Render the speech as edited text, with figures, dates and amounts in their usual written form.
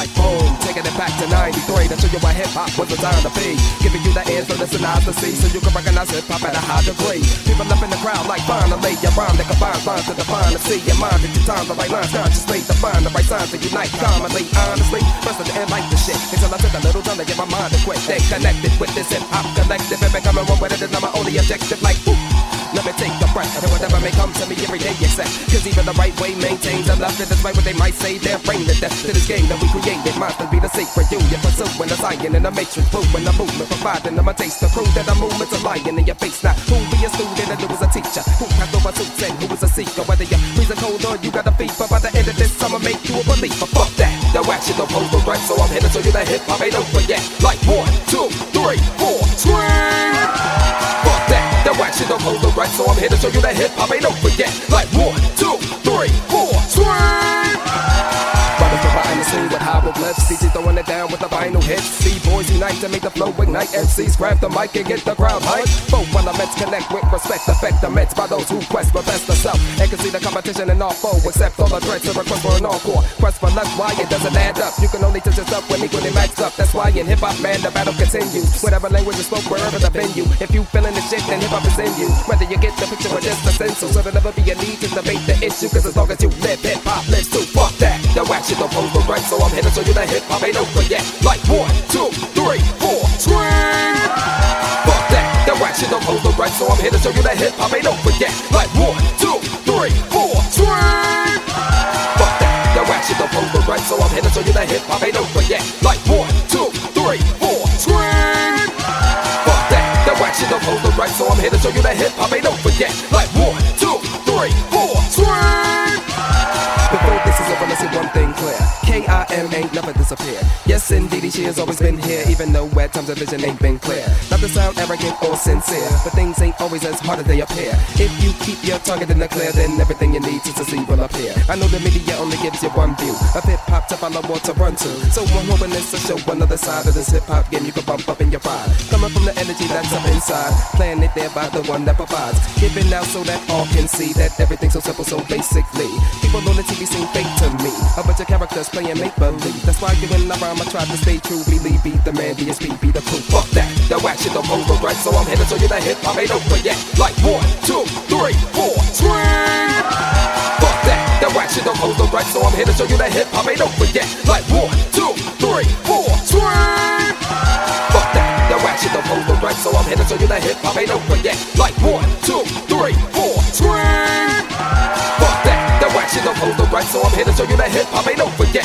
like boom, taking it back to 93 to show you what hip-hop was designed to be. Giving you the ears to listen eyes to see, so you can recognize hip-hop at a high degree. People up in the crowd like finally, your rhyme that combines lines to define and see your mind at your time, the right lines consciously define the right signs to unite commonly, honestly. First of the end like the shit, until I took a little time to get my mind to quit. They connected with this hip-hop collective and becoming one with it is not my only objective. Like, whoop. Let me take a breath, and whatever may come to me every day except, cause even the right way maintains a left, despite what they might say, they're brain to death to this game that we created. Mine to be the secret union, pursuing the science and the matrix, proving the movement, providing them a taste to prove that the movement's a lying in your face. Now, who be a student and who is a teacher? Who passed over suits and who is a seeker? Whether you're freezing cold or you got a fever, by the end of this I'ma make you a believer. Fuck that, the action don't hold the right, so I'm here to show you that hip-hop ain't over yet. Like 1, 2, 3, 4, scream! Fuck that, the action don't hold the right, so I'm here to show you that hip-hop ain't over yet. Like 1, 2, 3, 4, scream! Brothers providing the scene with hieroglyphs, DJs throwing it down with the vinyl hits. C-boys unite to make the flow ignite. MCs grab the mic and get the crowd hype. Both elements connect with respect, affect the Mets by those who quest for best of self and can see the competition in all foe. Accept all the threats and request for an encore. Quest for less, why it doesn't add up. You can only touch yourself when equally maxed up. That's why in hip-hop, man, the battle continues. Whatever language is spoke, wherever the venue. If you feeling the shit, then hip-hop is in you. Whether you get the picture or just the stencil, so there'll never be a need to debate the issue. Cause as long as you live, hip-hop lives too. Fuck that, the action don't hold the right, so I'm here to show you that hip-hop ain't over yet. Like 1, 2, 3, 4, scream! Fuck that, the action don't hold the right, so I'm here to show you that hip-hop ain't over yet. Like 1, 2, 3, 4, scream! Fuck that, the action don't hold the right, so I'm here to show you that hip-hop ain't over yet. Like 1, 2, 3, 4, scream! Fuck that, the action don't hold the right, so I'm here to show you that hip-hop ain't over yet. Like 1, 2, 3, 4, scream! Before this is over, let's see one thing clear. K.I.M. ain't never disappeared. Yes, indeed, she has always been here, even though at times her vision ain't been clear. Not to sound arrogant or sincere, but things ain't always as hard as they appear. If you keep your target in the clear, then everything you need to succeed will appear. I know the media only gives you one view of hip-hop to follow or to run to. So I'm hoping this will show another side of this hip-hop game you can bump up in your pride. Coming from the energy that's up inside, playing it there by the one that provides. Giving out so that all can see that everything's so simple, so basically people on the TV seem fake to me. A bunch of characters playing make-believe. That's why you and I rhyme, I try to stay true. Believe, be the man, DSP, be the proof. Fuck that, the action don't hold the right, so I'm here to show you that hip-hop ain't over yet. Like 1, 2, 3, 4, scream! Fuck that, the action don't hold the right, so I'm here to show you that hip-hop ain't over yet. Like 1, 2, 3, 4, scream! Fuck that, the action don't hold the right, so I'm here to show you that hip-hop ain't over yet. Like 1, 2, 3, 4, scream! Fuck that, the action don't hold the right, so I'm here to show you that hip-hop ain't over yet.